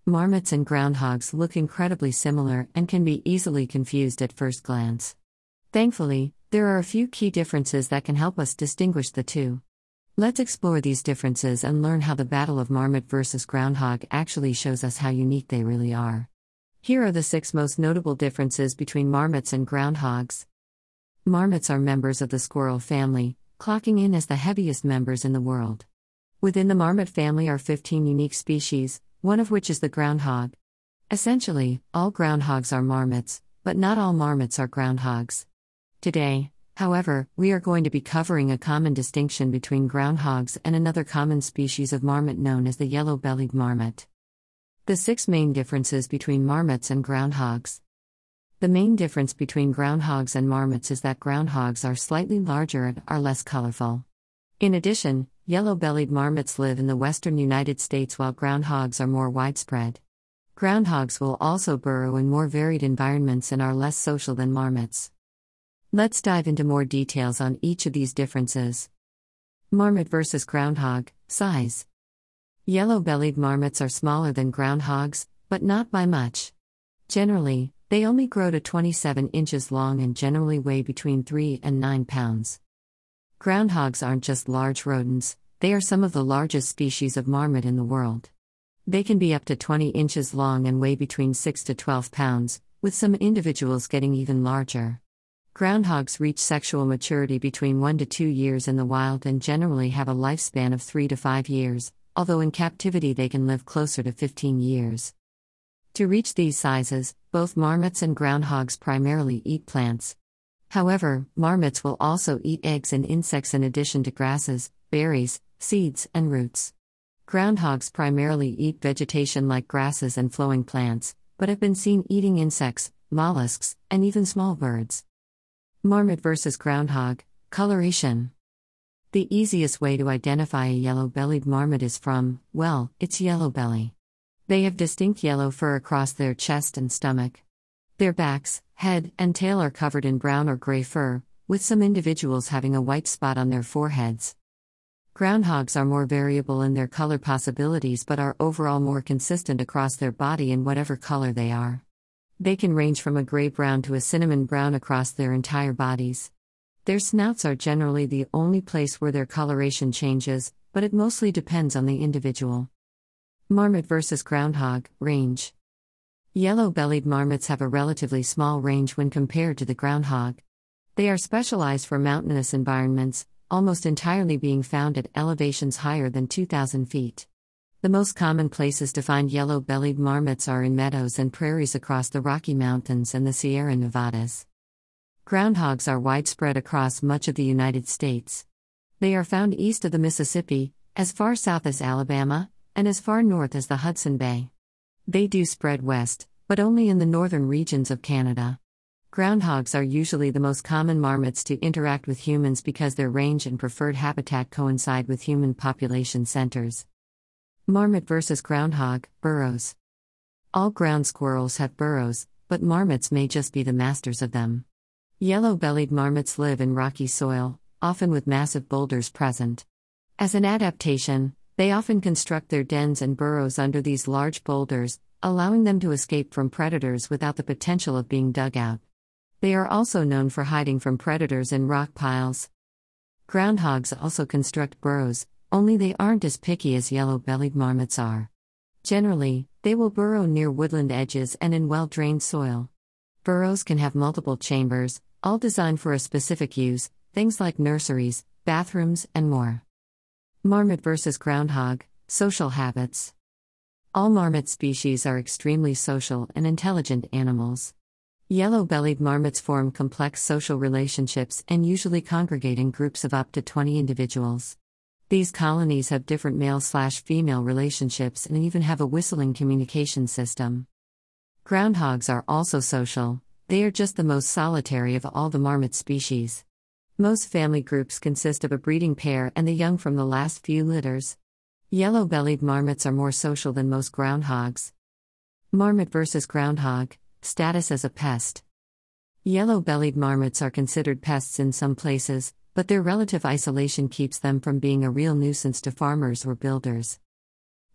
Marmots and groundhogs look incredibly similar and can be easily confused at first glance. Thankfully, there are a few key differences that can help us distinguish the two. Let's explore these differences and learn how the battle of marmot versus groundhog actually shows us how unique they really are. Here are the 6 most notable differences between marmots and groundhogs. Marmots are members of the squirrel family, clocking in as the heaviest members in the world. Within the marmot family are 15 unique species, one of which is the groundhog. Essentially, all groundhogs are marmots, but not all marmots are groundhogs. Today, however, we are going to be covering a common distinction between groundhogs and another common species of marmot known as the yellow-bellied marmot. The 6 main differences between marmots and groundhogs. The main difference between groundhogs and marmots is that groundhogs are slightly larger and are less colorful. In addition, yellow-bellied marmots live in the western United States while groundhogs are more widespread. Groundhogs will also burrow in more varied environments and are less social than marmots. Let's dive into more details on each of these differences. Marmot versus groundhog, size. Yellow-bellied marmots are smaller than groundhogs, but not by much. Generally, they only grow to 27 inches long and generally weigh between 3 and 9 pounds. Groundhogs aren't just large rodents, they are some of the largest species of marmot in the world. They can be up to 20 inches long and weigh between 6 to 12 pounds, with some individuals getting even larger. Groundhogs reach sexual maturity between 1 to 2 years in the wild and generally have a lifespan of 3 to 5 years, although in captivity they can live closer to 15 years. To reach these sizes, both marmots and groundhogs primarily eat plants. However, marmots will also eat eggs and insects in addition to grasses, berries, seeds, and roots. Groundhogs primarily eat vegetation like grasses and flowering plants, but have been seen eating insects, mollusks, and even small birds. Marmot versus groundhog, coloration. The easiest way to identify a yellow-bellied marmot is from, well, its yellow belly. They have distinct yellow fur across their chest and stomach. Their backs, head, and tail are covered in brown or gray fur, with some individuals having a white spot on their foreheads. Groundhogs are more variable in their color possibilities but are overall more consistent across their body in whatever color they are. They can range from a gray-brown to a cinnamon brown across their entire bodies. Their snouts are generally the only place where their coloration changes, but it mostly depends on the individual. Marmot versus groundhog, range. Yellow-bellied marmots have a relatively small range when compared to the groundhog. They are specialized for mountainous environments, almost entirely being found at elevations higher than 2,000 feet. The most common places to find yellow-bellied marmots are in meadows and prairies across the Rocky Mountains and the Sierra Nevadas. Groundhogs are widespread across much of the United States. They are found east of the Mississippi, as far south as Alabama, and as far north as the Hudson Bay. They do spread west, but only in the northern regions of Canada. Groundhogs are usually the most common marmots to interact with humans because their range and preferred habitat coincide with human population centers. Marmot versus groundhog, burrows. All ground squirrels have burrows, but marmots may just be the masters of them. Yellow-bellied marmots live in rocky soil, often with massive boulders present. As an adaptation, they often construct their dens and burrows under these large boulders, allowing them to escape from predators without the potential of being dug out. They are also known for hiding from predators in rock piles. Groundhogs also construct burrows, only they aren't as picky as yellow-bellied marmots are. Generally, they will burrow near woodland edges and in well-drained soil. Burrows can have multiple chambers, all designed for a specific use, things like nurseries, bathrooms, and more. Marmot versus groundhog, social habits. All marmot species are extremely social and intelligent animals. Yellow-bellied marmots form complex social relationships and usually congregate in groups of up to 20 individuals. These colonies have different male/female relationships and even have a whistling communication system. Groundhogs are also social. They are just the most solitary of all the marmot species. Most family groups consist of a breeding pair and the young from the last few litters. Yellow-bellied marmots are more social than most groundhogs. Marmot versus groundhog, status as a pest. Yellow-bellied marmots are considered pests in some places, but their relative isolation keeps them from being a real nuisance to farmers or builders.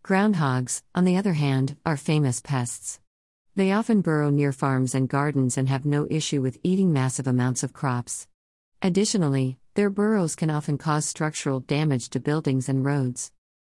Groundhogs, on the other hand, are famous pests. They often burrow near farms and gardens and have no issue with eating massive amounts of crops. Additionally, their burrows can often cause structural damage to buildings and roads.